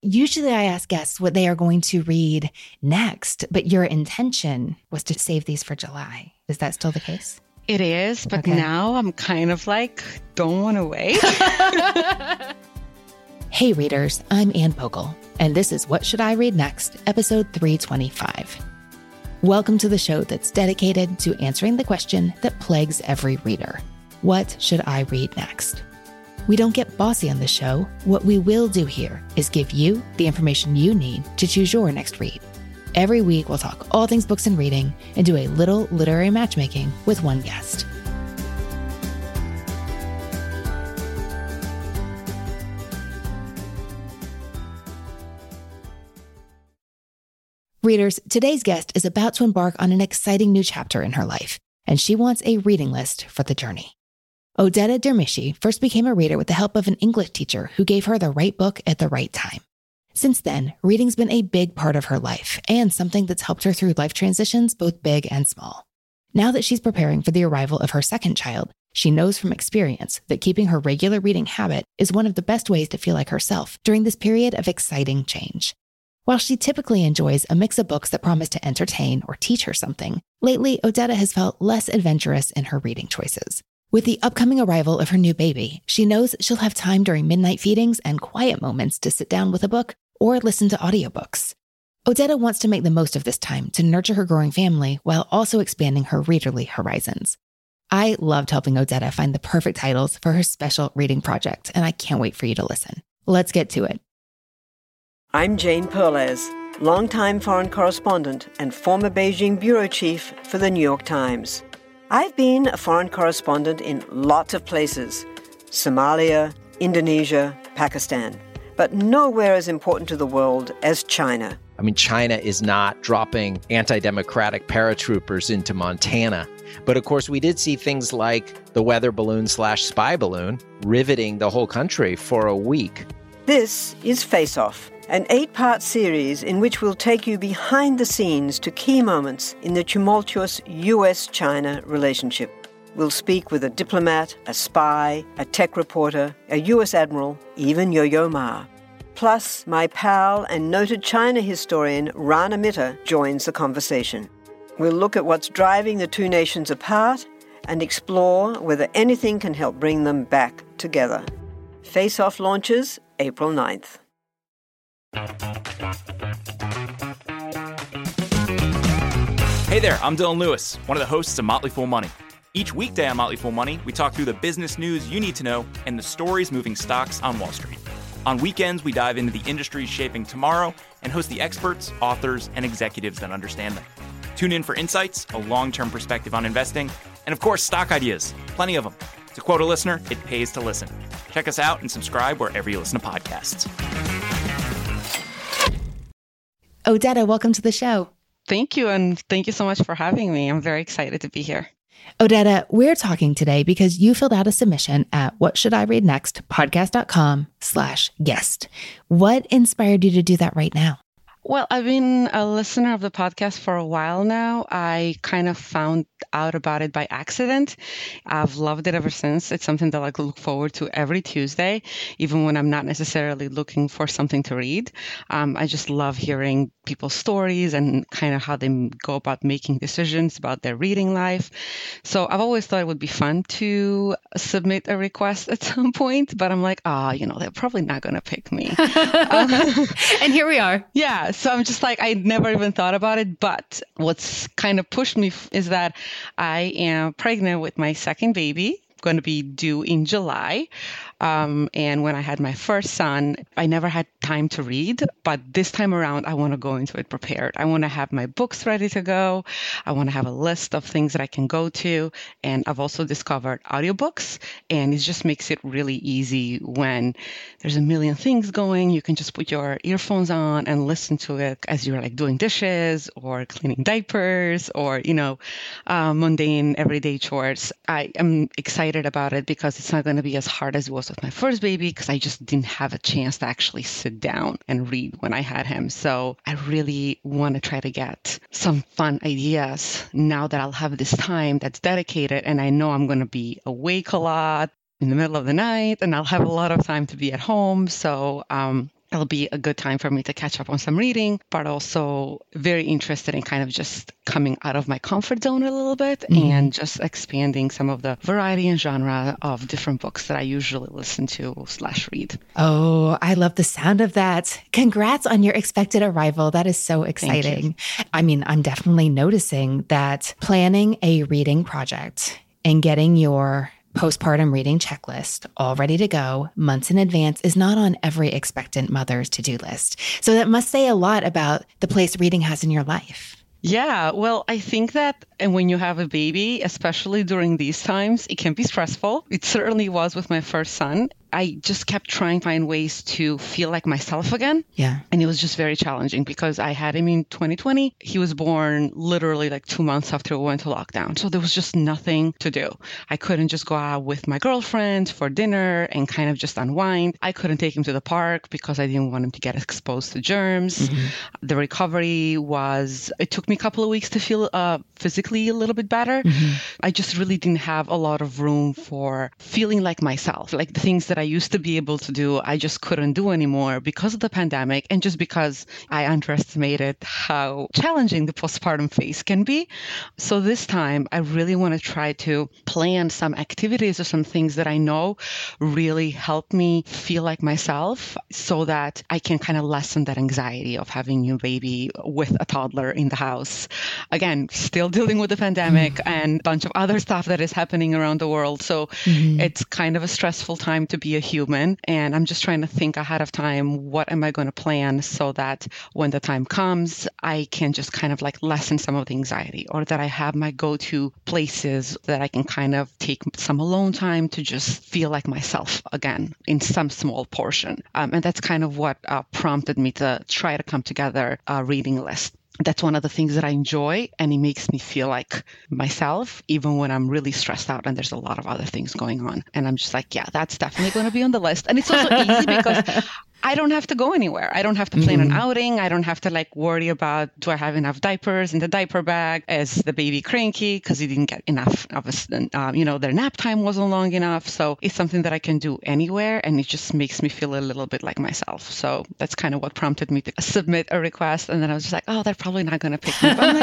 usually I ask guests what they are going to read next, but your intention was to save these for July. Is that still the case? It is, but now I'm kind of like, don't want to wait. Hey readers, I'm Ann Bogle, and this is What Should I Read Next, episode 325. Welcome to the show that's dedicated to answering the question that plagues every reader. What should I read next? We don't get bossy on this show. What we will do here is give you the information you need to choose your next read. Every week, we'll talk all things books and reading and do a little literary matchmaking with one guest. Readers, today's guest is about to embark on an exciting new chapter in her life, and she wants a reading list for the journey. Odetta Dermishi first became a reader with the help of an English teacher who gave her the right book at the right time. Since then, reading's been a big part of her life and something that's helped her through life transitions, both big and small. Now that she's preparing for the arrival of her second child, she knows from experience that keeping her regular reading habit is one of the best ways to feel like herself during this period of exciting change. While she typically enjoys a mix of books that promise to entertain or teach her something, lately Odetta has felt less adventurous in her reading choices. With the upcoming arrival of her new baby, she knows she'll have time during midnight feedings and quiet moments to sit down with a book or listen to audiobooks. Odetta wants to make the most of this time to nurture her growing family while also expanding her readerly horizons. I loved helping Odetta find the perfect titles for her special reading project, and I can't wait for you to listen. Let's get to it. I'm Jane Perlez, longtime foreign correspondent and former Beijing bureau chief for the New York Times. I've been a foreign correspondent in lots of places: Somalia, Indonesia, Pakistan, but nowhere as important to the world as China. I mean, China is not dropping anti-democratic paratroopers into Montana. But of course, we did see things like the weather balloon/spy balloon riveting the whole country for a week. This is Face Off, an 8-part series in which we'll take you behind the scenes to key moments in the tumultuous U.S.-China relationship. We'll speak with a diplomat, a spy, a tech reporter, a U.S. admiral, even Yo-Yo Ma. Plus, my pal and noted China historian Rana Mitter joins the conversation. We'll look at what's driving the two nations apart and explore whether anything can help bring them back together. Face Off launches April 9th. Hey there, I'm Dylan Lewis, one of the hosts of Motley Fool Money. Each weekday on Motley Fool Money, we talk through the business news you need to know and the stories moving stocks on Wall Street. On weekends, we dive into the industries shaping tomorrow and host the experts, authors, and executives that understand them. Tune in for insights, a long-term perspective on investing, and of course, stock ideas. Plenty of them. To quote a listener, it pays to listen. Check us out and subscribe wherever you listen to podcasts. Odetta, welcome to the show. Thank you, and thank you so much for having me. I'm very excited to be here. Odetta, we're talking today because you filled out a submission at whatshouldireadnext.podcast.com/guest. What inspired you to do that right now? Well, I've been a listener of the podcast for a while now. I kind of found out about it by accident. I've loved it ever since. It's something that I look forward to every Tuesday, even when I'm not necessarily looking for something to read. I just love hearing people's stories and kind of how they go about making decisions about their reading life. So I've always thought it would be fun to submit a request at some point, but I'm like, they're probably not going to pick me. And here we are. Yeah. So I'm just like, I never even thought about it. But what's kind of pushed me is that I am pregnant with my second baby, going to be due in July. And when I had my first son, I never had time to read. But this time around, I want to go into it prepared. I want to have my books ready to go. I want to have a list of things that I can go to. And I've also discovered audiobooks. And it just makes it really easy when there's a million things going. You can just put your earphones on and listen to it as you're like doing dishes or cleaning diapers or, mundane everyday chores. I am excited about it because it's not going to be as hard as it was with my first baby because I just didn't have a chance to actually sit down and read when I had him. So I really want to try to get some fun ideas now that I'll have this time that's dedicated, and I know I'm going to be awake a lot in the middle of the night and I'll have a lot of time to be at home. So it'll be a good time for me to catch up on some reading, but also very interested in kind of just coming out of my comfort zone a little bit and just expanding some of the variety and genre of different books that I usually listen to / read. Oh, I love the sound of that. Congrats on your expected arrival. That is so exciting. I mean, I'm definitely noticing that planning a reading project and getting your postpartum reading checklist all ready to go months in advance is not on every expectant mother's to-do list. So that must say a lot about the place reading has in your life. Yeah, well, I think that and when you have a baby, especially during these times, it can be stressful. It certainly was with my first son. I just kept trying to find ways to feel like myself again. Yeah. And it was just very challenging because I had him in 2020. He was born literally like 2 months after we went to lockdown. So there was just nothing to do. I couldn't just go out with my girlfriend for dinner and kind of just unwind. I couldn't take him to the park because I didn't want him to get exposed to germs. Mm-hmm. The recovery it took me a couple of weeks to feel physically a little bit better. Mm-hmm. I just really didn't have a lot of room for feeling like myself, like the things that I used to be able to do, I just couldn't do anymore because of the pandemic and just because I underestimated how challenging the postpartum phase can be. So this time, I really want to try to plan some activities or some things that I know really help me feel like myself so that I can kind of lessen that anxiety of having a baby with a toddler in the house. Again, still dealing with the pandemic and a bunch of other stuff that is happening around the world. So it's kind of a stressful time to be a human. And I'm just trying to think ahead of time, what am I going to plan so that when the time comes, I can just kind of like lessen some of the anxiety, or that I have my go-to places that I can kind of take some alone time to just feel like myself again in some small portion. And that's kind of what prompted me to try to come together a reading list. That's one of the things that I enjoy, and it makes me feel like myself, even when I'm really stressed out and there's a lot of other things going on. And I'm just like, yeah, that's definitely going to be on the list. And it's also easy because I don't have to go anywhere. I don't have to plan an outing. I don't have to like worry about, do I have enough diapers in the diaper bag? Is the baby cranky because he didn't get enough of their nap time wasn't long enough. So it's something that I can do anywhere, and it just makes me feel a little bit like myself. So that's kind of what prompted me to submit a request. And then I was just like, oh, they're probably not going to pick me. But I'm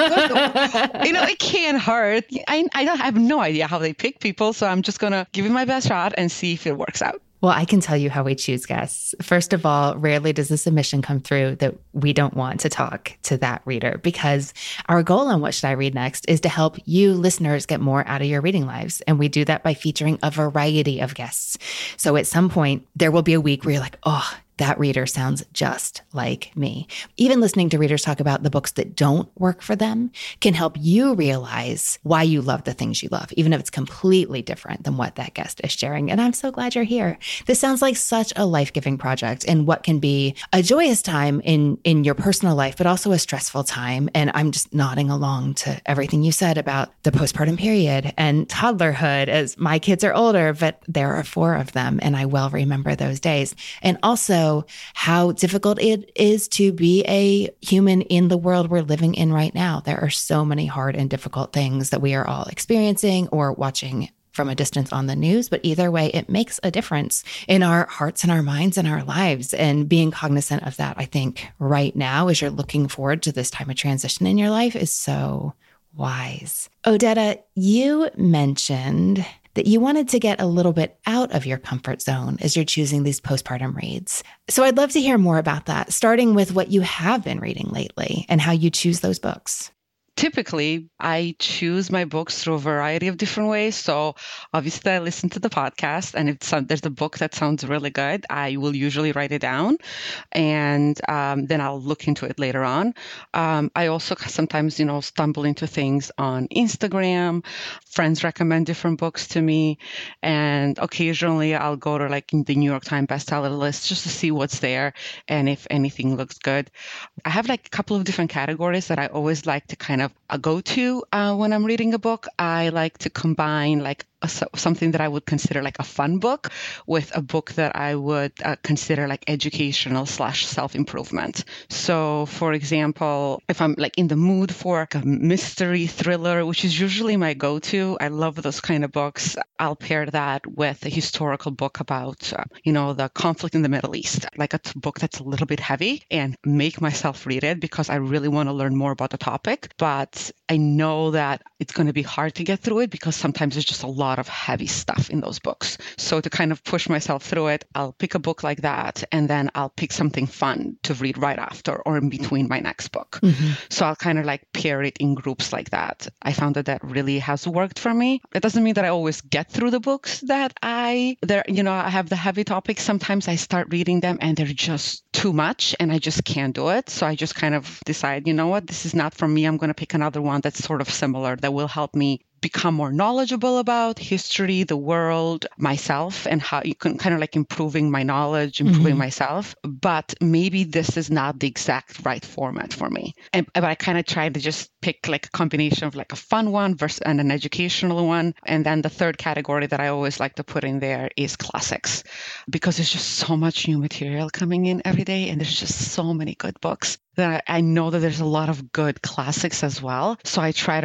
like, it can't hurt. I have no idea how they pick people. So I'm just going to give it my best shot and see if it works out. Well, I can tell you how we choose guests. First of all, rarely does a submission come through that we don't want to talk to that reader, because our goal on What Should I Read Next is to help you listeners get more out of your reading lives. And we do that by featuring a variety of guests. So at some point, there will be a week where you're like, oh, that reader sounds just like me. Even listening to readers talk about the books that don't work for them can help you realize why you love the things you love, even if it's completely different than what that guest is sharing. And I'm so glad you're here. This sounds like such a life-giving project and what can be a joyous time in your personal life, but also a stressful time. And I'm just nodding along to everything you said about the postpartum period and toddlerhood, as my kids are older, but there are 4 of them. And I well remember those days. And also how difficult it is to be a human in the world we're living in right now. There are so many hard and difficult things that we are all experiencing or watching from a distance on the news, but either way, it makes a difference in our hearts and our minds and our lives. And being cognizant of that, I think right now, as you're looking forward to this time of transition in your life, is so wise. Odetta, you mentioned that you wanted to get a little bit out of your comfort zone as you're choosing these postpartum reads. So I'd love to hear more about that, starting with what you have been reading lately and how you choose those books. Typically, I choose my books through a variety of different ways. So obviously, I listen to the podcast, and if there's a book that sounds really good, I will usually write it down, and then I'll look into it later on. I also sometimes, stumble into things on Instagram. Friends recommend different books to me, and occasionally I'll go to like the New York Times bestseller list just to see what's there and if anything looks good. I have like a couple of different categories that I always like to kind of go to when I'm reading a book. I like to combine like something that I would consider like a fun book with a book that I would consider like educational / self-improvement. So for example, if I'm like in the mood for a mystery thriller, which is usually my go-to, I love those kind of books. I'll pair that with a historical book about, the conflict in the Middle East, like a book that's a little bit heavy, and make myself read it because I really want to learn more about the topic. But I know that it's going to be hard to get through it because sometimes there's just a lot of heavy stuff in those books. So to kind of push myself through it, I'll pick a book like that, and then I'll pick something fun to read right after or in between my next book. Mm-hmm. So I'll kind of like pair it in groups like that. I found that really has worked for me. It doesn't mean that I always get through the books that I have the heavy topics. Sometimes I start reading them and they're just too much and I just can't do it. So I just kind of decide, you know what, this is not for me. I'm going to pick another one that's sort of similar that will help me become more knowledgeable about history, the world, myself, and how you can kind of like improving my knowledge, improving myself. But maybe this is not the exact right format for me. But I kind of try to just pick like a combination of like a fun one versus and an educational one. And then the third category that I always like to put in there is classics, because there's just so much new material coming in every day. And there's just so many good books that I know that there's a lot of good classics as well. So I try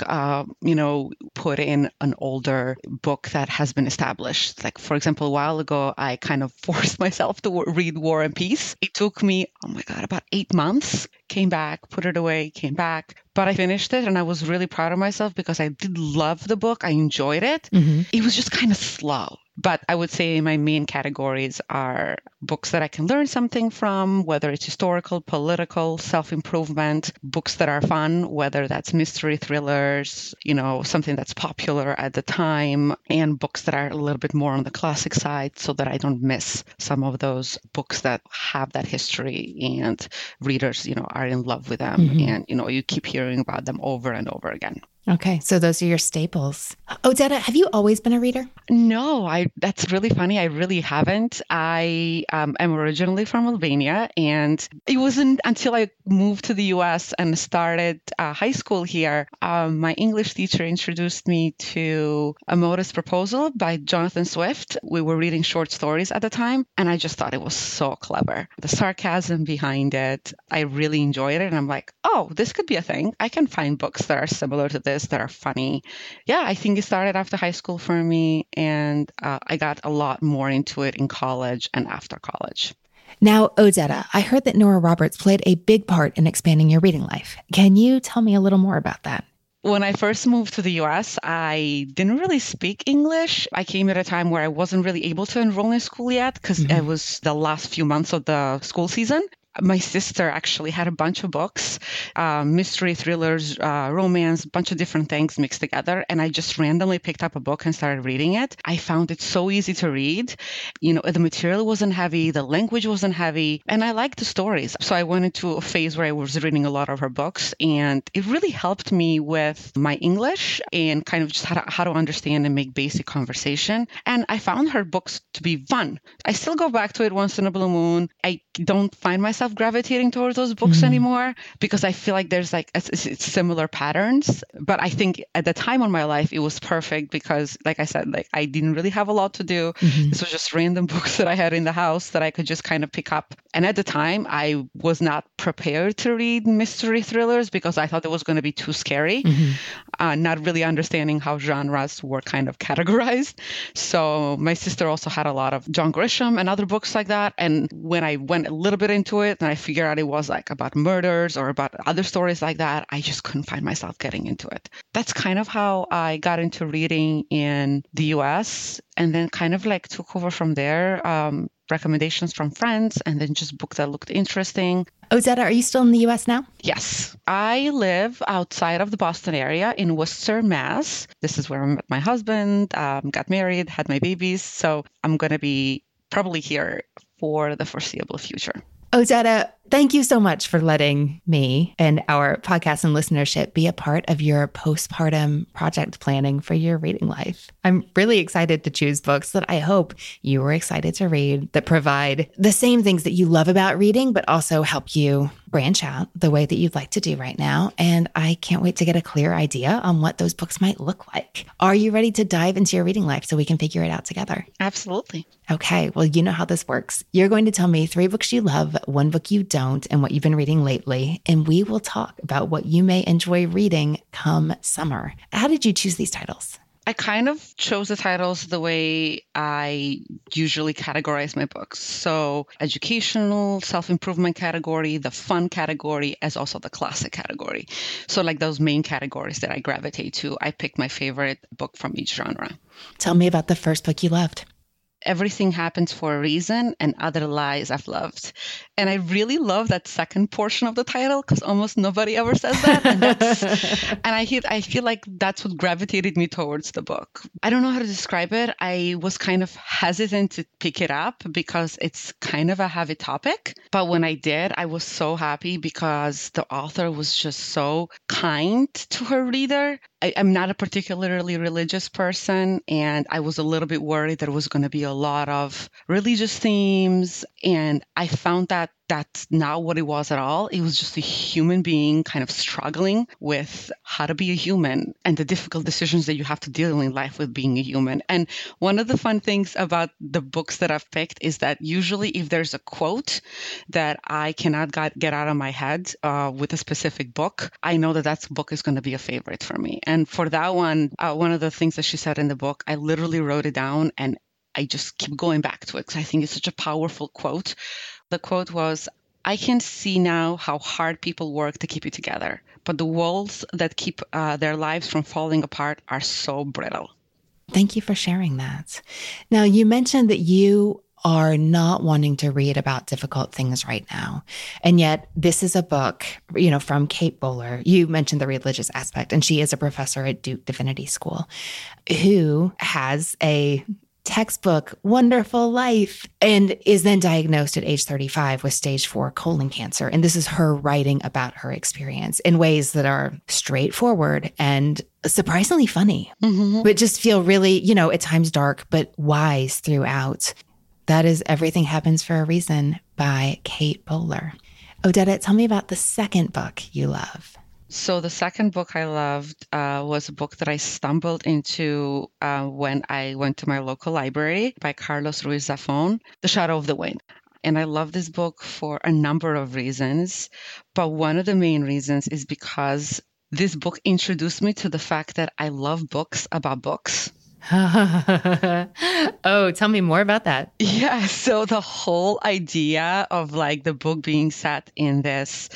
to put in an older book that has been established. Like, for example, a while ago, I kind of forced myself to read War and Peace. It took me, about 8 months. Came back, put it away, came back. But I finished it and I was really proud of myself because I did love the book. I enjoyed it. Mm-hmm. It was just kind of slow. But I would say my main categories are books that I can learn something from, whether it's historical, political, self-improvement, books that are fun, whether that's mystery thrillers, something that's popular at the time, and books that are a little bit more on the classic side so that I don't miss some of those books that have that history and readers, are in love with them. Mm-hmm. And, you keep hearing about them over and over again. Okay, so those are your staples. Odeta, have you always been a reader? No, that's really funny. I really haven't. I am originally from Albania, and it wasn't until I moved to the U.S. and started high school here, my English teacher introduced me to A Modest Proposal by Jonathan Swift. We were reading short stories at the time, and I just thought it was so clever. The sarcasm behind it, I really enjoyed it, and I'm like, oh, this could be a thing. I can find books that are similar to this, that are funny. Yeah, I think it started after high school for me, and I got a lot more into it in college and after college. Now, Odeta, I heard that Nora Roberts played a big part in expanding your reading life. Can you tell me a little more about that? When I first moved to the U.S., I didn't really speak English. I came at a time where I wasn't really able to enroll in school yet because it was the last few months of the school season. My sister actually had a bunch of books, mystery thrillers, romance, a bunch of different things mixed together. And I just randomly picked up a book and started reading it. I found it so easy to read. The material wasn't heavy, the language wasn't heavy, and I liked the stories. So I went into a phase where I was reading a lot of her books, and it really helped me with my English and kind of just how to understand and make basic conversation. And I found her books to be fun. I still go back to it once in a blue moon. I don't find myself gravitating towards those books anymore because I feel like there's it's similar patterns. But I think at the time in my life, it was perfect because, like I said, I didn't really have a lot to do. Mm-hmm. This was just random books that I had in the house that I could just kind of pick up. And at the time, I was not prepared to read mystery thrillers because I thought it was going to be too scary, not really understanding how genres were kind of categorized. So my sister also had a lot of John Grisham and other books like that. And when I went a little bit into it and I figured out it was about murders or about other stories like that, I just couldn't find myself getting into it. That's kind of how I got into reading in the US, and then kind of took over from there. Recommendations from friends, and then just books that looked interesting. Odeta, are you still in the U.S. now? Yes. I live outside of the Boston area in Worcester, Mass. This is where I met my husband, got married, had my babies. So I'm going to be probably here for the foreseeable future. Odeta, Thank you so much for letting me and our podcast and listenership be a part of your postpartum project planning for your reading life. I'm really excited to choose books that I hope you were excited to read, that provide the same things that you love about reading, but also help you branch out the way that you'd like to do right now. And I can't wait to get a clear idea on what those books might look like. Are you ready to dive into your reading life so we can figure it out together? Absolutely. Okay, well, you know how this works. You're going to tell me 3 books you love, 1 book you don't, and what you've been reading lately. And we will talk about what you may enjoy reading come summer. How did you choose these titles? I kind of chose the titles the way I usually categorize my books. So educational, self-improvement category, the fun category, as also the classic category. So like those main categories that I gravitate to, I picked my favorite book from each genre. Tell me about the first book you loved. Everything Happens for a Reason and Other Lies I've Loved. And I really love that second portion of the title because almost nobody ever says that. And I feel like that's what gravitated me towards the book. I don't know how to describe it. I was kind of hesitant to pick it up because it's kind of a heavy topic. But when I did, I was so happy because the author was just so kind to her reader. I'm not a particularly religious person, and I was a little bit worried there was going to be a lot of religious themes, and I found that that's not what it was at all. It was just a human being kind of struggling with how to be a human and the difficult decisions that you have to deal in life with being a human. And one of the fun things about the books that I've picked is that usually if there's a quote that I cannot get out of my head with a specific book, I know that book is going to be a favorite for me. And for that one of the things that she said in the book, I literally wrote it down and I just keep going back to it because I think it's such a powerful quote. The quote was, "I can see now how hard people work to keep it together, but the walls that keep their lives from falling apart are so brittle." Thank you for sharing that. Now, you mentioned that you are not wanting to read about difficult things right now. And yet this is a book, from Kate Bowler. You mentioned the religious aspect, and she is a professor at Duke Divinity School who has a textbook, wonderful life, and is then diagnosed at age 35 with stage 4 colon cancer. And this is her writing about her experience in ways that are straightforward and surprisingly funny, but just feel really, at times dark, but wise throughout. That is Everything Happens for a Reason by Kate Bowler. Odetta, tell me about the second book you love. So the second book I loved was a book that I stumbled into when I went to my local library by Carlos Ruiz Zafón, The Shadow of the Wind. And I love this book for a number of reasons. But one of the main reasons is because this book introduced me to the fact that I love books about books. Oh, tell me more about that. Yeah, so the whole idea of the book being set in this,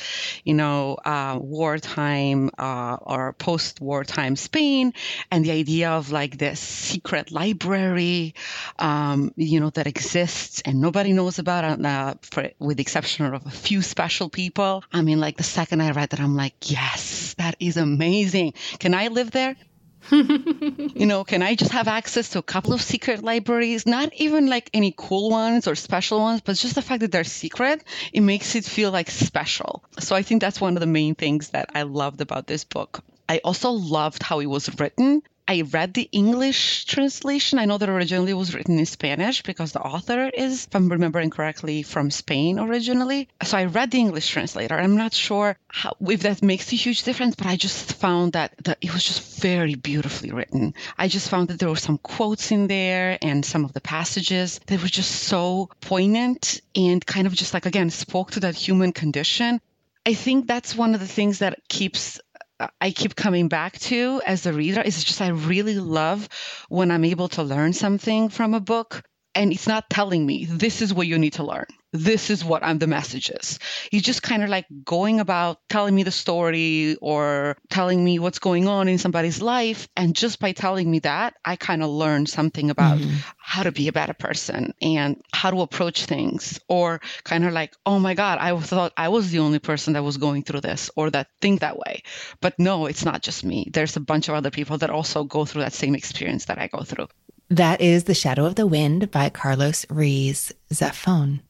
wartime or post-wartime Spain, and the idea of this secret library, that exists and nobody knows about it, with the exception of a few special people. I mean, the second I read that, I'm like, yes, that is amazing. Can I live there? Can I just have access to a couple of secret libraries? Not even any cool ones or special ones, but just the fact that they're secret, it makes it feel special. So I think that's one of the main things that I loved about this book. I also loved how it was written. I read the English translation. I know that originally it was written in Spanish because the author is, if I'm remembering correctly, from Spain originally. So I read the English translator. I'm not sure if that makes a huge difference, but I just found that it was just very beautifully written. I just found that there were some quotes in there and some of the passages that were just so poignant and kind of just again, spoke to that human condition. I think that's one of the things that I keep coming back to as a reader. Is just I really love when I'm able to learn something from a book and it's not telling me this is what you need to learn. This is what the message is. He's just kind of going about telling me the story or telling me what's going on in somebody's life. And just by telling me that, I kind of learn something about how to be a better person and how to approach things, or kind of oh my God, I thought I was the only person that was going through this or that think that way. But no, it's not just me. There's a bunch of other people that also go through that same experience that I go through. That is The Shadow of the Wind by Carlos Ruiz Zafón.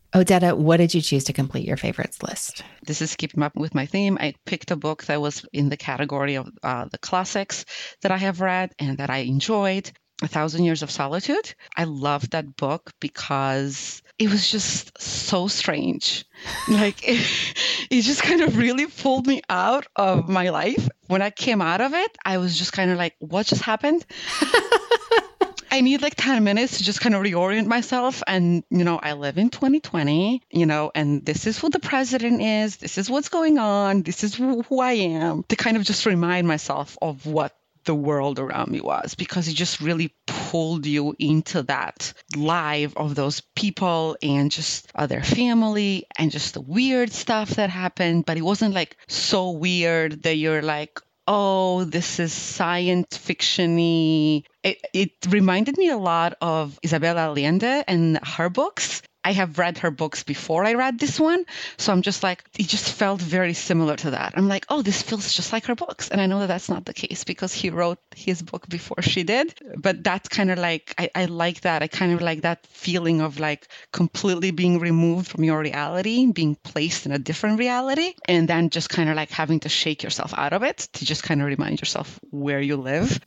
Odetta, what did you choose to complete your favorites list? This is keeping up with my theme. I picked a book that was in the category of the classics that I have read and that I enjoyed. 1,000 Years of Solitude. I loved that book because it was just so strange. Like it just kind of really pulled me out of my life. When I came out of it, I was just kind of like, what just happened? I need like 10 minutes to just kind of reorient myself. And, I live in 2020, and this is who the president is. This is what's going on. This is who I am, to kind of just remind myself of what the world around me was, because it just really pulled you into that life of those people and just their family and just the weird stuff that happened. But it wasn't like so weird that you're like, oh, this is science fiction-y. It reminded me a lot of Isabel Allende and her books. I have read her books before I read this one. So I'm just like, it just felt very similar to that. I'm like, oh, this feels just like her books. And I know that that's not the case because he wrote his book before she did. But that's kind of like, I like that. I kind of like that feeling of like completely being removed from your reality, being placed in a different reality, and then just kind of like having to shake yourself out of it to just kind of remind yourself where you live.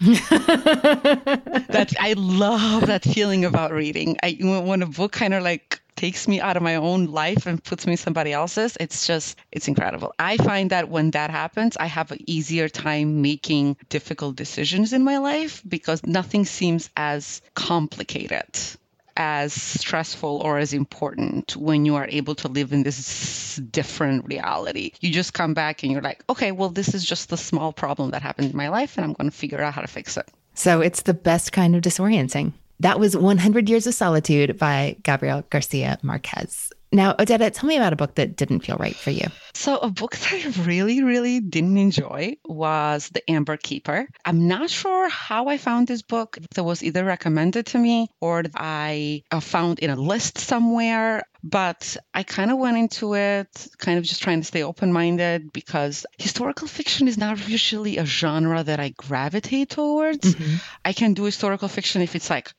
I love that feeling about reading. When a book kind of like takes me out of my own life and puts me in somebody else's, it's incredible. I find that when that happens, I have an easier time making difficult decisions in my life because nothing seems as complicated, as stressful, or as important when you are able to live in this different reality. You just come back and you're like, okay, well, this is just the small problem that happened in my life and I'm going to figure out how to fix it. So it's the best kind of disorienting. That was 100 Years of Solitude by Gabriel Garcia Marquez. Now, Odetta, tell me about a book that didn't feel right for you. So a book that I really, really didn't enjoy was The Amber Keeper. I'm not sure how I found this book. It was either recommended to me or I found in a list somewhere. But I kind of went into it kind of just trying to stay open-minded because historical fiction is not usually a genre that I gravitate towards. Mm-hmm. I can do historical fiction if it's like,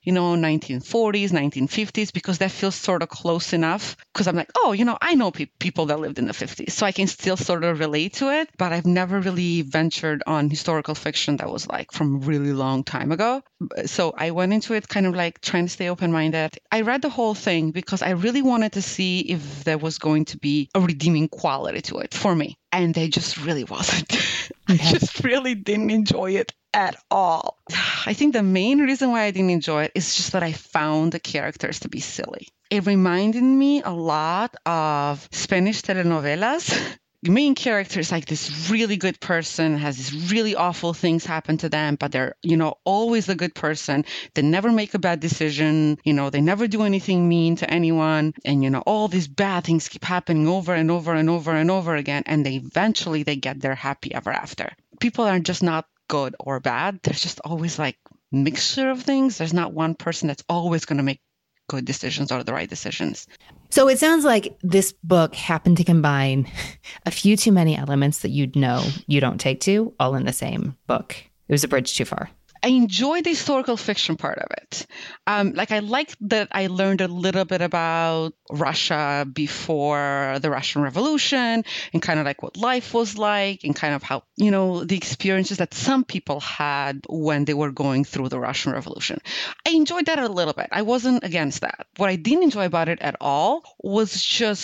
1940s, 1950s, because that feels sort of close enough. Because I'm like, oh, I know people that lived in the 50s, so I can still sort of relate to it. But I've never really ventured on historical fiction that was like from a really long time ago. So I went into it kind of like trying to stay open-minded. I read the whole thing because I really wanted to see if there was going to be a redeeming quality to it for me. And there just really wasn't. I just really didn't enjoy it at all. I think the main reason why I didn't enjoy it is just that I found the characters to be silly. It reminded me a lot of Spanish telenovelas. The main character is like this really good person, has these really awful things happen to them, but they're, always a good person. They never make a bad decision. They never do anything mean to anyone. And, all these bad things keep happening over and over and over and over again. And they eventually get their happy ever after. People are just not good or bad. There's just always like mixture of things. There's not one person that's always going to make good decisions or the right decisions. So it sounds like this book happened to combine a few too many elements that you don't take to, all in the same book. It was a bridge too far. I enjoyed the historical fiction part of it. I liked that I learned a little bit about Russia before the Russian Revolution and kind of like what life was like and kind of how, the experiences that some people had when they were going through the Russian Revolution. I enjoyed that a little bit. I wasn't against that. What I didn't enjoy about it at all was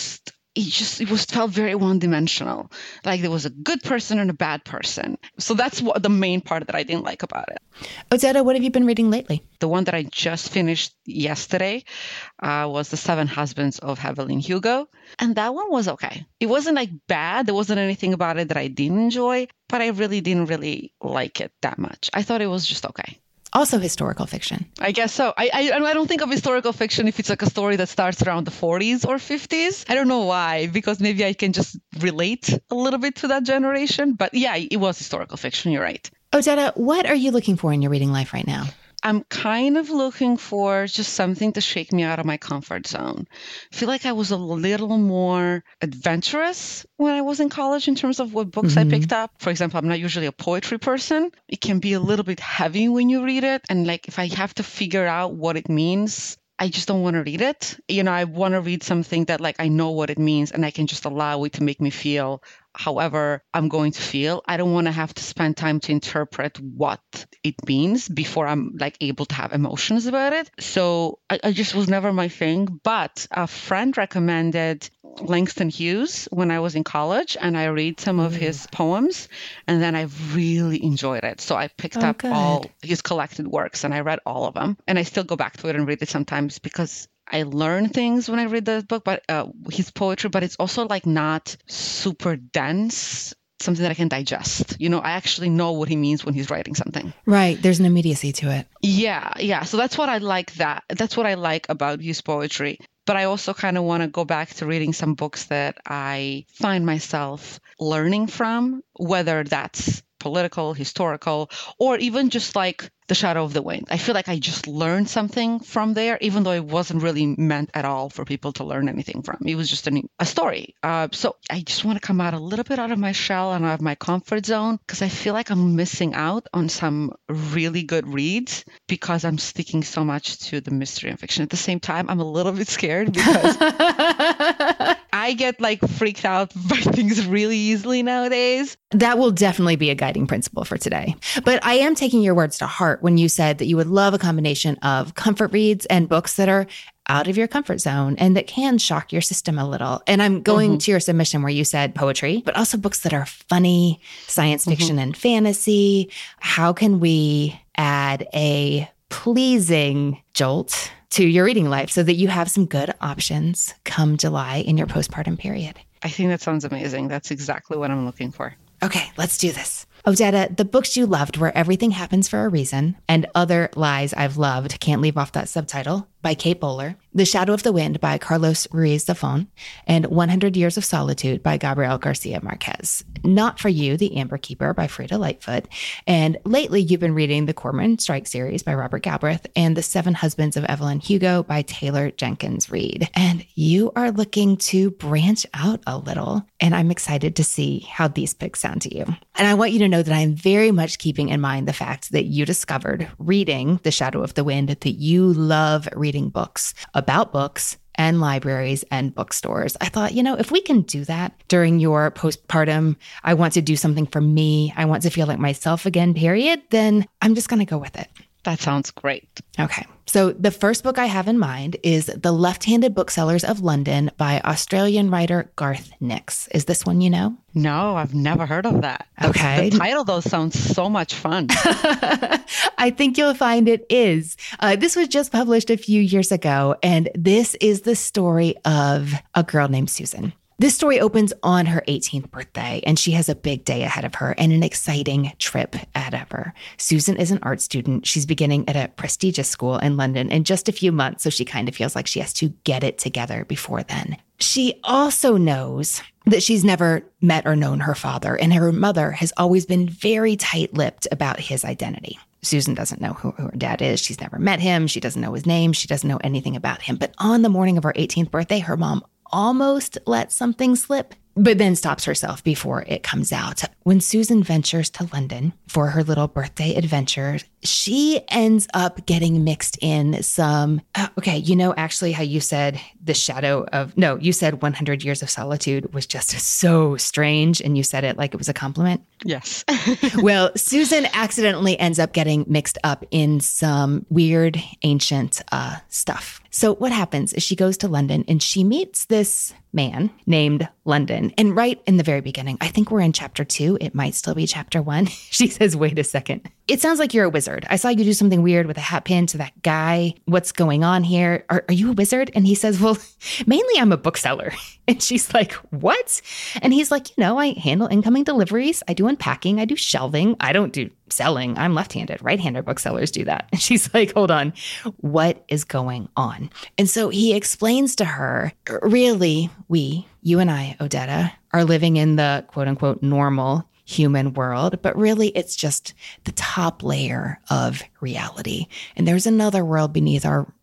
it felt very one-dimensional. Like there was a good person and a bad person. So that's the main part that I didn't like about it. Odetta, what have you been reading lately? The one that I just finished yesterday was The Seven Husbands of Evelyn Hugo. And that one was okay. It wasn't like bad. There wasn't anything about it that I didn't enjoy, but I really didn't really like it that much. I thought it was just okay. Also historical fiction. I guess so. I don't think of historical fiction if it's like a story that starts around the 40s or 50s. I don't know why, because maybe I can just relate a little bit to that generation. But yeah, it was historical fiction. You're right. Odetta, what are you looking for in your reading life right now? I'm kind of looking for just something to shake me out of my comfort zone. I feel like I was a little more adventurous when I was in college in terms of what books I picked up. For example, I'm not usually a poetry person. It can be a little bit heavy when you read it. And like if I have to figure out what it means, I just don't want to read it. I want to read something that like I know what it means and I can just allow it to make me feel however I'm going to feel. I don't want to have to spend time to interpret what it means before I'm like able to have emotions about it. So I just was never my thing. But a friend recommended Langston Hughes when I was in college, and I read some of his poems, and then I really enjoyed it. So I picked up all his collected works and I read all of them. And I still go back to it and read it sometimes because I learn things when I read the book, but his poetry, but it's also like not super dense, something that I can digest. I actually know what he means when he's writing something. Right. There's an immediacy to it. Yeah. So that's what I like That's what I like about his poetry. But I also kind of want to go back to reading some books that I find myself learning from, whether that's political, historical, or even just like The Shadow of the Wind. I feel like I just learned something from there, even though it wasn't really meant at all for people to learn anything from. It was just a story. So I just want to come out a little bit out of my shell and out of my comfort zone, because I feel like I'm missing out on some really good reads because I'm sticking so much to the mystery and fiction. At the same time, I'm a little bit scared because I get like freaked out by things really easily nowadays. That will definitely be a guiding principle for today. But I am taking your words to heart when you said that you would love a combination of comfort reads and books that are out of your comfort zone and that can shock your system a little. And I'm going to your submission where you said poetry, but also books that are funny, science fiction and fantasy. How can we add a pleasing jolt to your reading life so that you have some good options come July in your postpartum period? I think that sounds amazing. That's exactly what I'm looking for. Okay, let's do this. Odetta, the books you loved were Everything Happens for a Reason and Other Lies I've Loved, can't leave off that subtitle, by Kate Bowler, The Shadow of the Wind by Carlos Ruiz Zafón, and 100 Years of Solitude by Gabriel Garcia Marquez. Not for You, The Amber Keeper by Frida Lightfoot. And lately you've been reading the Cormoran Strike series by Robert Galbraith and The Seven Husbands of Evelyn Hugo by Taylor Jenkins Reid. And you are looking to branch out a little, and I'm excited to see how these picks sound to you. And I want you to know that I'm very much keeping in mind the fact that you discovered reading The Shadow of the Wind, that you love reading books about books and libraries and bookstores. I thought, if we can do that during your postpartum, I want to do something for me, I want to feel like myself again, period, then I'm just going to go with it. That sounds great. Okay. So the first book I have in mind is The Left-Handed Booksellers of London by Australian writer Garth Nix. Is this one you know? No, I've never heard of that. Okay. The title, though, sounds so much fun. I think you'll find it is. This was just published a few years ago, and this is the story of a girl named Susan. This story opens on her 18th birthday, and she has a big day ahead of her and an exciting trip ahead of her. Susan is an art student. She's beginning at a prestigious school in London in just a few months, so she kind of feels like she has to get it together before then. She also knows that she's never met or known her father, and her mother has always been very tight-lipped about his identity. Susan doesn't know who her dad is. She's never met him. She doesn't know his name. She doesn't know anything about him. But on the morning of her 18th birthday, her mom almost lets something slip, but then stops herself before it comes out. When Susan ventures to London for her little birthday adventure, she ends up getting mixed in some, actually how you said you said 100 Years of Solitude was just so strange, and you said it like it was a compliment. Yes. Well, Susan accidentally ends up getting mixed up in some weird ancient stuff. So what happens is she goes to London and she meets this man named London. And right in the very beginning, I think we're in chapter 2. It might still be chapter 1. She says, wait a second. It sounds like you're a wizard. I saw you do something weird with a hat pin to that guy. What's going on here? Are you a wizard? And he says, well, mainly I'm a bookseller. And she's like, what? And he's like, I handle incoming deliveries. I do unpacking. I do shelving. I don't do selling. I'm left-handed. Right-handed booksellers do that. And she's like, hold on, what is going on? And so he explains to her, really, you and I, Odetta, are living in the quote unquote normal human world, but really it's just the top layer of reality. And there's another world beneath our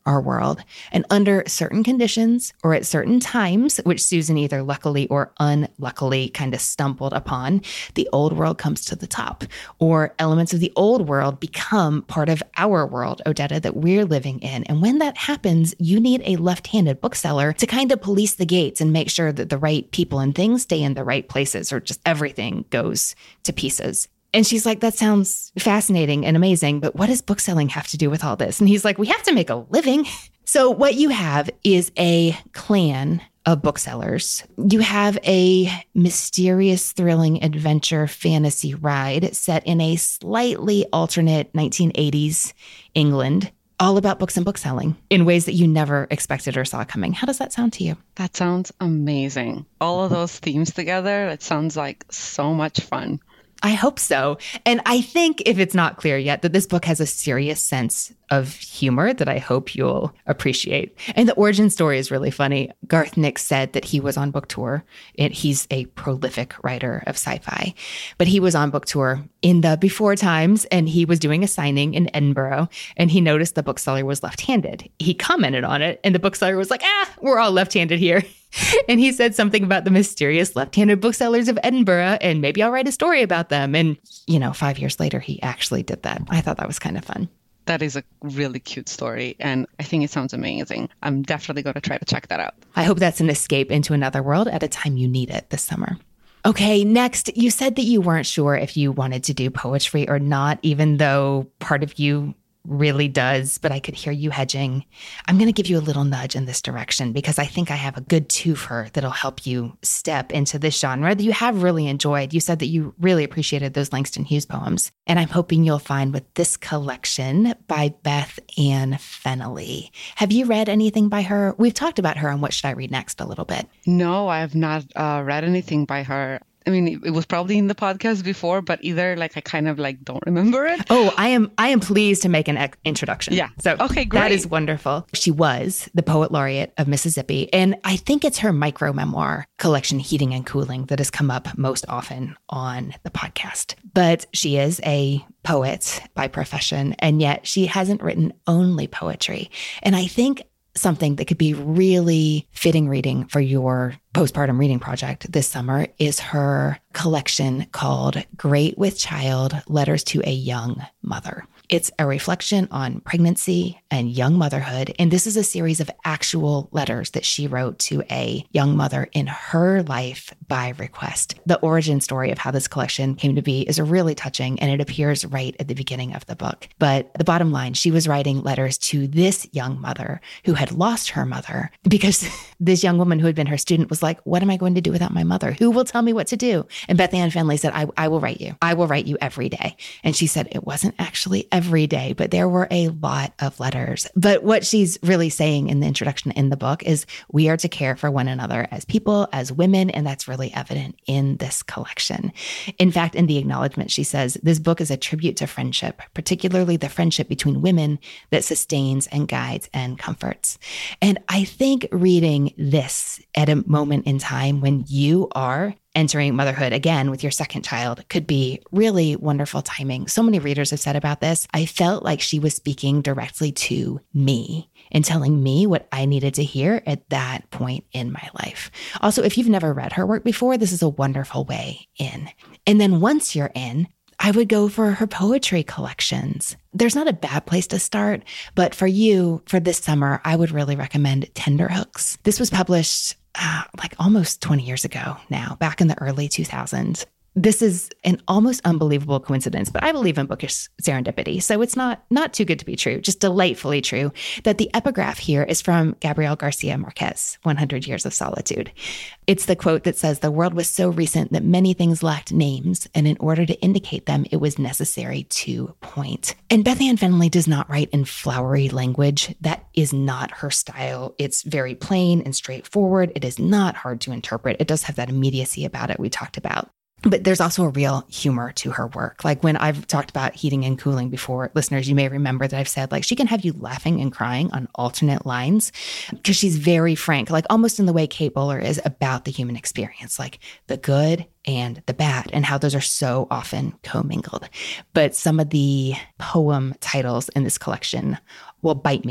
our world. And under certain conditions or at certain times, which Susan either luckily or unluckily kind of stumbled upon, the old world comes to the top, or elements of the old world become part of our world, Odetta, that we're living in. And when that happens, you need a left-handed bookseller to kind of police the gates and make sure that the right people and things stay in the right places, or just everything goes to pieces. And she's like, that sounds fascinating and amazing, but what does bookselling have to do with all this? And he's like, we have to make a living. So what you have is a clan of booksellers. You have a mysterious, thrilling adventure fantasy ride set in a slightly alternate 1980s England, all about books and bookselling in ways that you never expected or saw coming. How does that sound to you? That sounds amazing. All of those themes together, it sounds like so much fun. I hope so. And I think, if it's not clear yet, that this book has a serious sense of humor that I hope you'll appreciate. And the origin story is really funny. Garth Nix said that he was on book tour. He's a prolific writer of sci-fi, but he was on book tour in the before times, and he was doing a signing in Edinburgh, and he noticed the bookseller was left-handed. He commented on it, and the bookseller was like, we're all left-handed here. And he said something about the mysterious left-handed booksellers of Edinburgh, and maybe I'll write a story about them. And, 5 years later, he actually did that. I thought that was kind of fun. That is a really cute story, and I think it sounds amazing. I'm definitely going to try to check that out. I hope that's an escape into another world at a time you need it this summer. Okay, next, you said that you weren't sure if you wanted to do poetry or not, even though part of you really does, but I could hear you hedging. I'm going to give you a little nudge in this direction because I think I have a good twofer that'll help you step into this genre that you have really enjoyed. You said that you really appreciated those Langston Hughes poems, and I'm hoping you'll find with this collection by Beth Ann Fennelly. Have you read anything by her? We've talked about her on What Should I Read Next a little bit. No, I have not read anything by her. I mean, it was probably in the podcast before, but either I kind of don't remember it. Oh, I am pleased to make an introduction. Yeah. So okay, great. That is wonderful. She was the poet laureate of Mississippi. And I think it's her micro memoir collection, Heating and Cooling, that has come up most often on the podcast. But she is a poet by profession, and yet she hasn't written only poetry. And I think something that could be really fitting reading for your postpartum reading project this summer is her collection called Great with Child, Letters to a Young Mother. It's a reflection on pregnancy and young motherhood. And this is a series of actual letters that she wrote to a young mother in her life by request. The origin story of how this collection came to be is really touching, and it appears right at the beginning of the book. But the bottom line, she was writing letters to this young mother who had lost her mother because this young woman who had been her student was like, what am I going to do without my mother? Who will tell me what to do? And Beth Ann Fennelly said, I will write you. I will write you every day. And she said it wasn't actually every day, but there were a lot of letters. But what she's really saying in the introduction in the book is we are to care for one another as people, as women, and that's really evident in this collection. In fact, in the acknowledgement, she says, this book is a tribute to friendship, particularly the friendship between women that sustains and guides and comforts. And I think reading this at a moment in time when you are entering motherhood again with your second child could be really wonderful timing. So many readers have said about this. I felt like she was speaking directly to me and telling me what I needed to hear at that point in my life. Also, if you've never read her work before, this is a wonderful way in. And then once you're in, I would go for her poetry collections. There's not a bad place to start, but for you, for this summer, I would really recommend Tenderhooks. This was published almost 20 years ago now, back in the early 2000s. This is an almost unbelievable coincidence, but I believe in bookish serendipity. So it's not too good to be true, just delightfully true, that the epigraph here is from Gabriel Garcia Marquez, 100 Years of Solitude. It's the quote that says, the world was so recent that many things lacked names, and in order to indicate them, it was necessary to point. And Beth Ann Fennelly does not write in flowery language. That is not her style. It's very plain and straightforward. It is not hard to interpret. It does have that immediacy about it we talked about. But there's also a real humor to her work. Like when I've talked about Heating and Cooling before, listeners, you may remember that I've said she can have you laughing and crying on alternate lines because she's very frank, almost in the way Kate Bowler is about the human experience, the good and the bad and how those are so often commingled. But some of the poem titles in this collection will bite me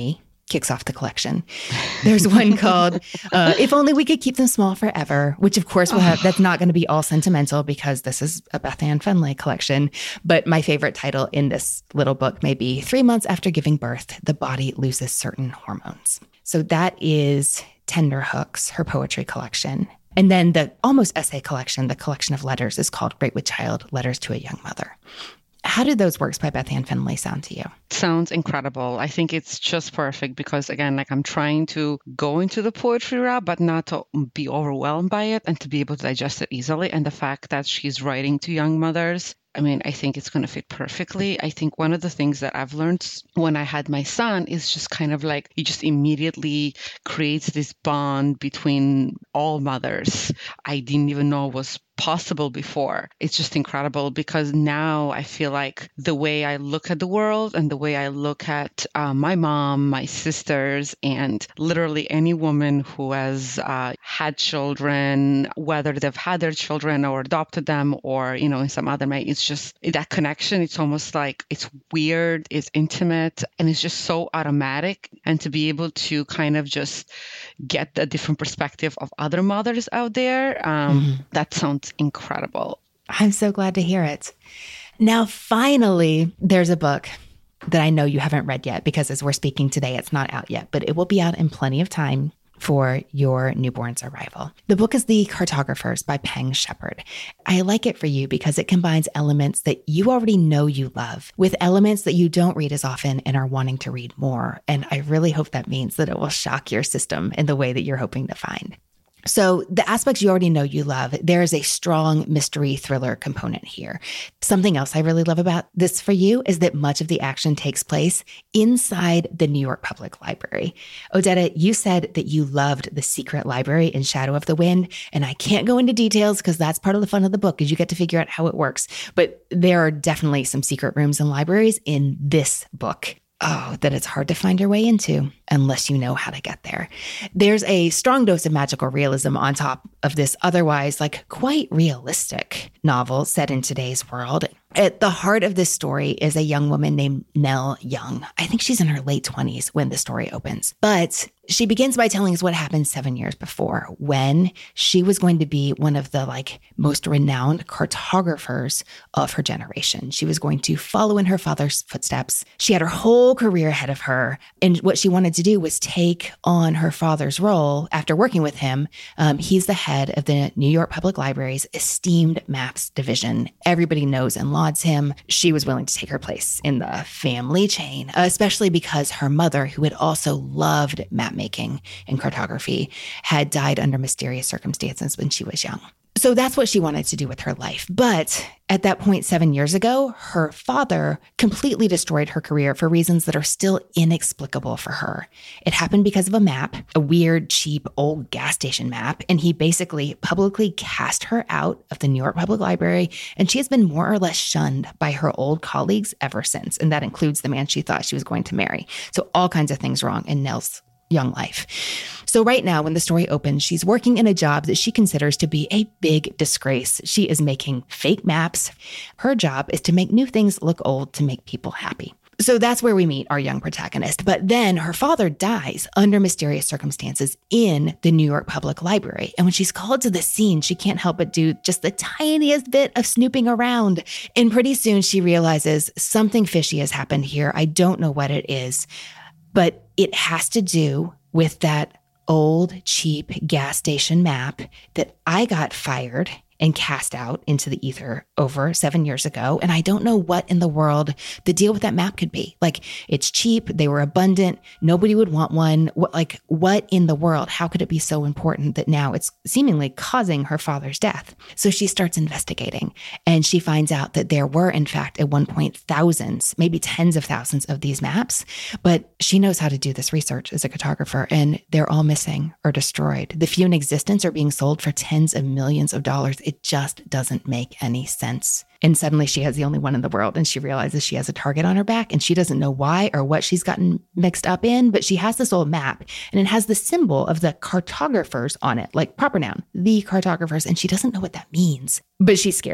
kicks off the collection. There's one called If Only We Could Keep Them Small Forever, which of course that's not going to be all sentimental because this is a Beth Ann Fenley collection. But my favorite title in this little book may be 3 months after giving birth, the body loses certain hormones. So that is Tenderhooks, her poetry collection. And then the almost essay collection, the collection of letters, is called Great with Child, Letters to a Young Mother. How did those works by Beth Ann Fenley sound to you? Sounds incredible. I think it's just perfect because, again, like I'm trying to go into the poetry route, but not to be overwhelmed by it and to be able to digest it easily. And the fact that she's writing to young mothers, I mean, I think it's going to fit perfectly. I think one of the things that I've learned when I had my son is just kind of like, he just immediately creates this bond between all mothers. I didn't even know was possible before. It's just incredible because now I feel like the way I look at the world and the way I look at my mom, my sisters, and literally any woman who has had children, whether they've had their children or adopted them or, in some other way, it's just that connection. It's almost like it's weird, it's intimate, and it's just so automatic. And to be able to kind of just get a different perspective of other mothers out there, that sounds incredible. I'm so glad to hear it. Now, finally, there's a book that I know you haven't read yet because as we're speaking today, it's not out yet, but it will be out in plenty of time for your newborn's arrival. The book is The Cartographers by Peng Shepherd. I like it for you because it combines elements that you already know you love with elements that you don't read as often and are wanting to read more. And I really hope that means that it will shock your system in the way that you're hoping to find. So the aspects you already know you love, there is a strong mystery thriller component here. Something else I really love about this for you is that much of the action takes place inside the New York Public Library. Odetta, you said that you loved the secret library in Shadow of the Wind, and I can't go into details because that's part of the fun of the book is you get to figure out how it works. But there are definitely some secret rooms and libraries in this book. Oh, that it's hard to find your way into unless you know how to get there. There's a strong dose of magical realism on top of this otherwise quite realistic novel set in today's world. At the heart of this story is a young woman named Nell Young. I think she's in her late 20s when the story opens. But she begins by telling us what happened 7 years before when she was going to be one of the most renowned cartographers of her generation. She was going to follow in her father's footsteps. She had her whole career ahead of her. And what she wanted to do was take on her father's role after working with him. He's the head of the New York Public Library's esteemed maps division. Everybody knows and lauds him. She was willing to take her place in the family chain, especially because her mother, who had also loved map making and cartography, had died under mysterious circumstances when she was young. So that's what she wanted to do with her life. But at that point 7 years ago, her father completely destroyed her career for reasons that are still inexplicable for her. It happened because of a map, a weird, cheap, old gas station map, and he basically publicly cast her out of the New York Public Library, and she has been more or less shunned by her old colleagues ever since, and that includes the man she thought she was going to marry. So all kinds of things wrong in Nell's young life. So right now, when the story opens, she's working in a job that she considers to be a big disgrace. She is making fake maps. Her job is to make new things look old to make people happy. So that's where we meet our young protagonist. But then her father dies under mysterious circumstances in the New York Public Library. And when she's called to the scene, she can't help but do just the tiniest bit of snooping around. And pretty soon she realizes something fishy has happened here. I don't know what it is, but it has to do with that old, cheap gas station map that I got fired and cast out into the ether over 7 years ago. And I don't know what in the world the deal with that map could be. It's cheap. They were abundant. Nobody would want one. What in the world? How could it be so important that now it's seemingly causing her father's death? So she starts investigating and she finds out that there were, in fact, at one point, thousands, maybe tens of thousands of these maps. But she knows how to do this research as a cartographer, and they're all missing or destroyed. The few in existence are being sold for tens of millions of dollars. It just doesn't make any sense. And suddenly she has the only one in the world, and she realizes she has a target on her back, and she doesn't know why or what she's gotten mixed up in, but she has this old map and it has the symbol of the cartographers on it, like proper noun, the cartographers, and she doesn't know what that means, but she's scared.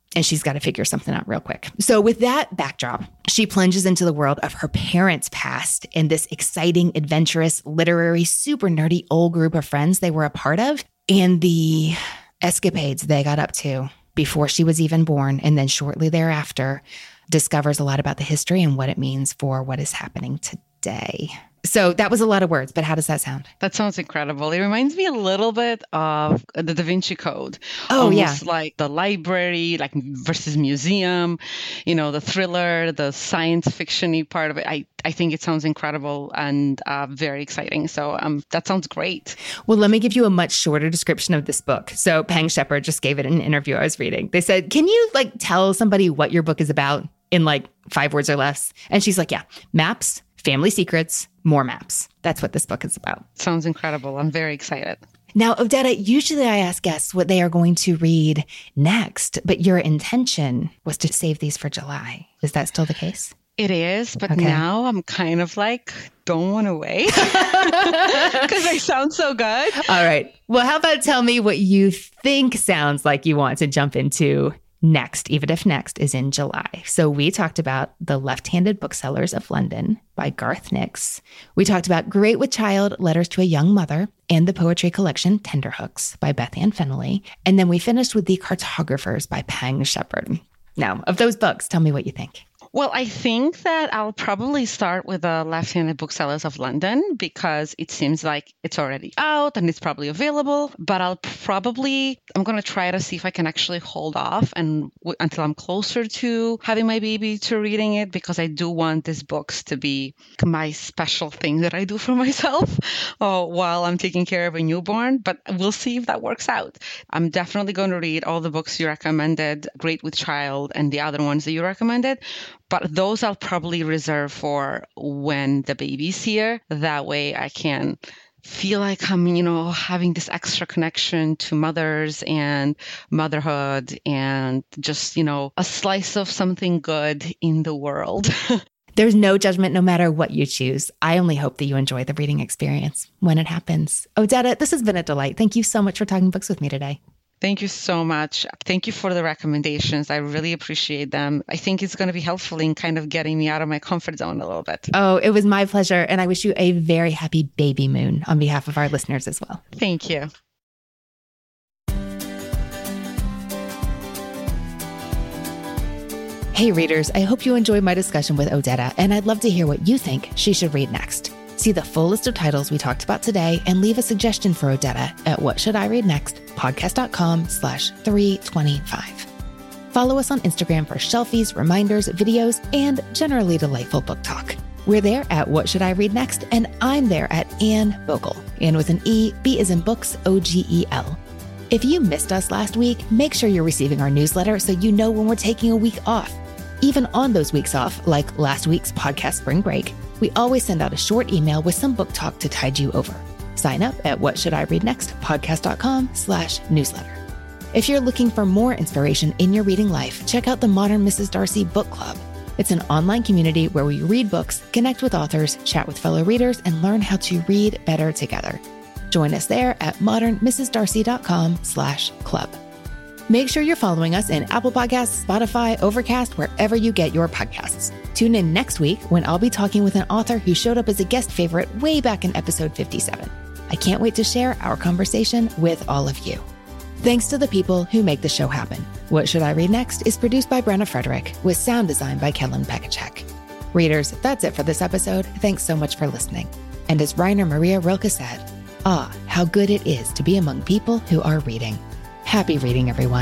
and she's got to figure something out real quick. So with that backdrop, she plunges into the world of her parents' past and this exciting, adventurous, literary, super nerdy old group of friends they were a part of, and the escapades they got up to before she was even born, and then shortly thereafter discovers a lot about the history and what it means for what is happening today. So that was a lot of words, but how does that sound? That sounds incredible. It reminds me a little bit of the Da Vinci Code. Oh, almost yeah. like the library, like versus museum, the thriller, the science fiction-y part of it. I think it sounds incredible and very exciting. So that sounds great. Well, let me give you a much shorter description of this book. So Pang Shepard just gave it in an interview I was reading. They said, can you tell somebody what your book is about in 5 words or less? And she's like, yeah, maps, family secrets, more maps. That's what this book is about. Sounds incredible. I'm very excited. Now, Odetta, usually I ask guests what they are going to read next, but your intention was to save these for July. Is that still the case? It is, but Okay. now I'm kind of don't want to wait because they sound so good. All right. Well, how about tell me what you think sounds like you want to jump into next, even if next is in July. So we talked about The Left-Handed Booksellers of London by Garth Nix. We talked about Great with Child, Letters to a Young Mother, and the poetry collection Tenderhooks by Beth Ann Fennelly. And then we finished with The Cartographers by Pang Shepard. Now, of those books, tell me what you think. Well, I think that I'll probably start with the Left-Handed Booksellers of London because it seems like it's already out and it's probably available. But I'm going to try to see if I can actually hold off until I'm closer to having my baby to reading it, because I do want these books to be my special thing that I do for myself while I'm taking care of a newborn. But we'll see if that works out. I'm definitely going to read all the books you recommended, Great with Child and the other ones that you recommended. But those I'll probably reserve for when the baby's here. That way I can feel like I'm, having this extra connection to mothers and motherhood and just, a slice of something good in the world. There's no judgment no matter what you choose. I only hope that you enjoy the reading experience when it happens. Odetta, this has been a delight. Thank you so much for talking books with me today. Thank you so much. Thank you for the recommendations. I really appreciate them. I think it's going to be helpful in kind of getting me out of my comfort zone a little bit. Oh, it was my pleasure. And I wish you a very happy baby moon on behalf of our listeners as well. Thank you. Hey, readers, I hope you enjoyed my discussion with Odetta, and I'd love to hear what you think she should read next. See the full list of titles we talked about today and leave a suggestion for Odetta at whatshouldireadnext.podcast.com/325. Follow us on Instagram for shelfies, reminders, videos, and generally delightful book talk. We're there at What Should I Read Next, and I'm there at Anne Bogel, Anne with an E, B as in books, OGEL. If you missed us last week, make sure you're receiving our newsletter so you know when we're taking a week off. Even on those weeks off, like last week's podcast spring break, we always send out a short email with some book talk to tide you over. Sign up at whatshouldireadnextpodcast.com/newsletter. If you're looking for more inspiration in your reading life, check out the Modern Mrs. Darcy Book Club. It's an online community where we read books, connect with authors, chat with fellow readers, and learn how to read better together. Join us there at modernmrsdarcy.com/club. Make sure you're following us in Apple Podcasts, Spotify, Overcast, wherever you get your podcasts. Tune in next week when I'll be talking with an author who showed up as a guest favorite way back in episode 57. I can't wait to share our conversation with all of you. Thanks to the people who make the show happen. What Should I Read Next is produced by Brenna Frederick with sound design by Kellen Pekacek. Readers, that's it for this episode. Thanks so much for listening. And as Rainer Maria Rilke said, how good it is to be among people who are reading. Happy reading, everyone.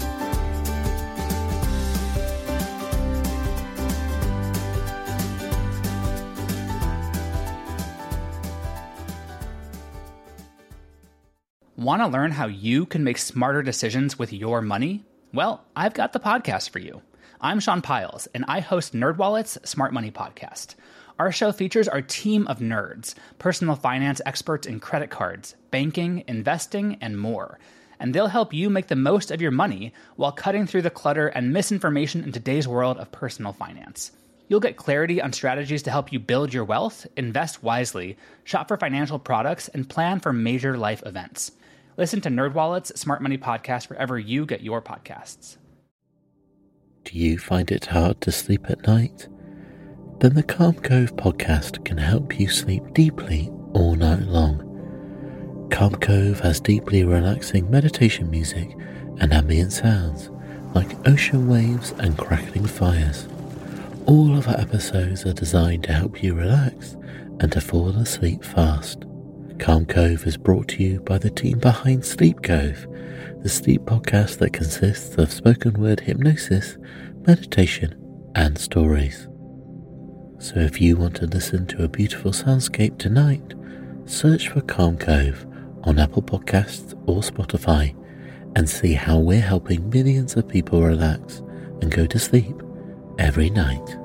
Want to learn how you can make smarter decisions with your money? Well, I've got the podcast for you. I'm Sean Piles, and I host NerdWallet's Smart Money Podcast. Our show features our team of nerds, personal finance experts in credit cards, banking, investing, and more. And they'll help you make the most of your money while cutting through the clutter and misinformation in today's world of personal finance. You'll get clarity on strategies to help you build your wealth, invest wisely, shop for financial products, and plan for major life events. Listen to NerdWallet's Smart Money Podcast wherever you get your podcasts. Do you find it hard to sleep at night? Then the Calm Cove podcast can help you sleep deeply all night long. Calm Cove has deeply relaxing meditation music and ambient sounds like ocean waves and crackling fires. All of our episodes are designed to help you relax and to fall asleep fast. Calm Cove is brought to you by the team behind Sleep Cove, the sleep podcast that consists of spoken word hypnosis, meditation, and stories. So if you want to listen to a beautiful soundscape tonight, search for Calm Cove on Apple Podcasts or Spotify and see how we're helping millions of people relax and go to sleep every night.